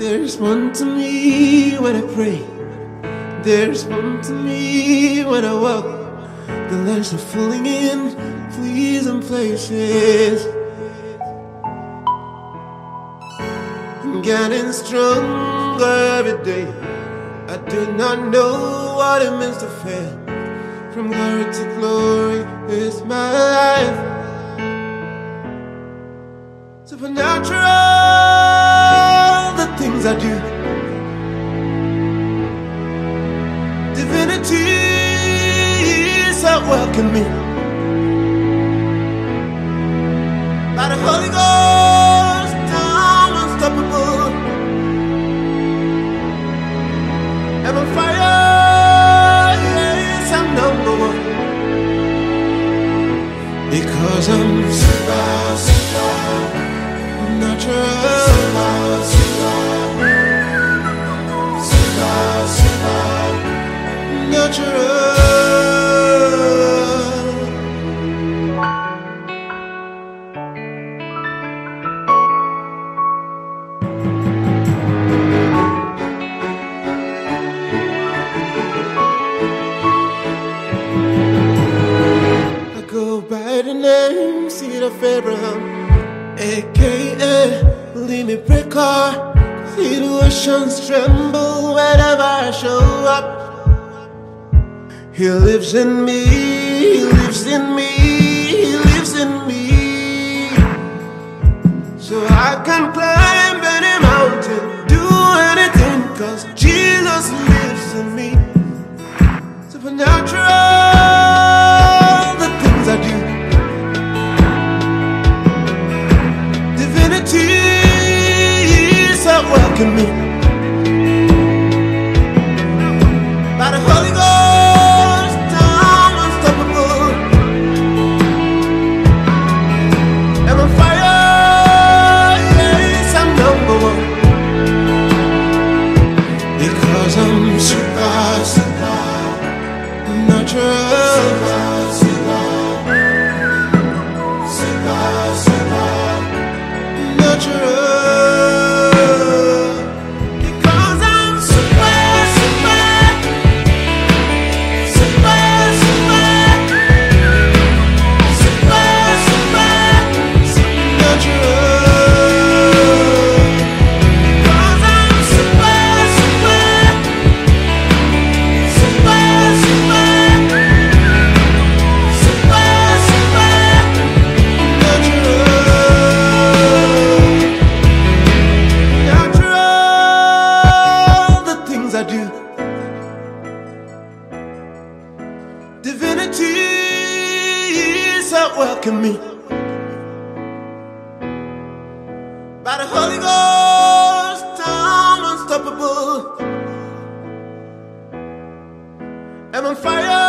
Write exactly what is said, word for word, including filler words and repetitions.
There's one to me when I pray. There's one to me when I walk. The lights are falling in pleasant places. I'm getting stronger every day. I do not know what it means to fail. From glory to glory is my life. Supernatural, the things I do. Divinity is at work in me. By the Holy Ghost, I'm unstoppable. I'm on fire, yes, I'm number one. Because I'm super, super, natural, super, super, super, natural. I go by the name, seed of Abraham, aka Limit Breaker. Situations tremble whenever I show up. He lives in me, he lives in me, he lives in me. So I can climb any mountain, do anything, cause Jesus lives in me. Supernatural, the things I do. Divinity is at work in me. By the Holy Ghost, I'm unstoppable. I'm on fire, yes, I'm number one. Because I'm super, super, natural, super, super, super, natural. Because I'm super, super, super, super, super, super, natural. Because I'm super, super, super, super, super, super, natural. Natural, the things I do. Divinity is at work in me. By the Holy Ghost, I'm unstoppable. I'm on fire.